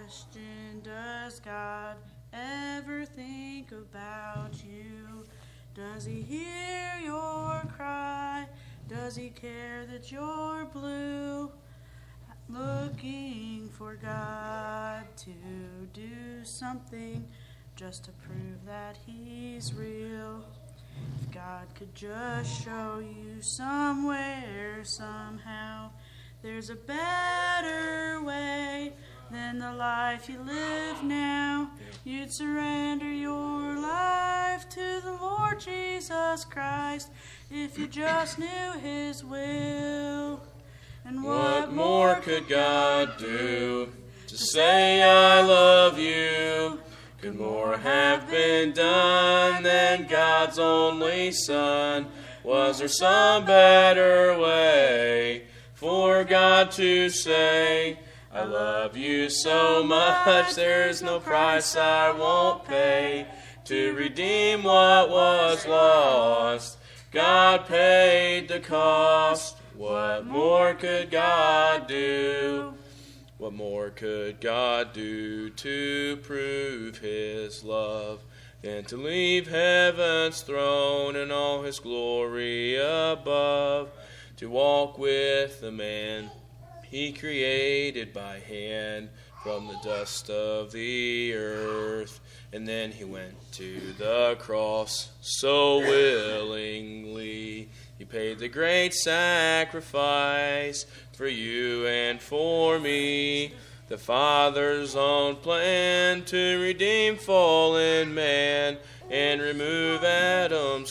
question, does God ever think about you? Does he hear your cry? Does he care that you're blue? Looking for God to do something just to prove that he's real. If God could just show you somewhere, somehow, there's a better way than the life you live now. You'd surrender your life to the Lord Jesus Christ if you just knew his will. And what more could God do to say I love you? Could more have been done than God's only Son? Was there some better way for God to say, I love you so much, there's no price I won't pay to redeem what was lost? God paid the cost. What more could God do? What more could God do to prove his love than to leave heaven's throne and all his glory above, to walk with the man he created by hand from the dust of the earth? And then he went to the cross so willingly. He paid the great sacrifice for you and for me. The Father's own plan to redeem fallen man and remove Adam's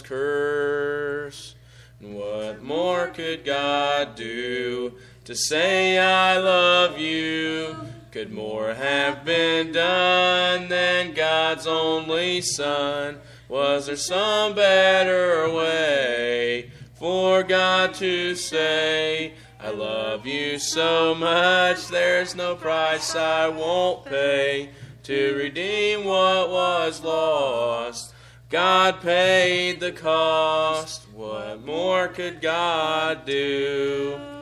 curse. And what more could God do to say I love you? Could more have been done than God's only Son? Was there some better way for God to say, I love you so much, there's no price I won't pay to redeem what was lost? God paid the cost. What more could God do?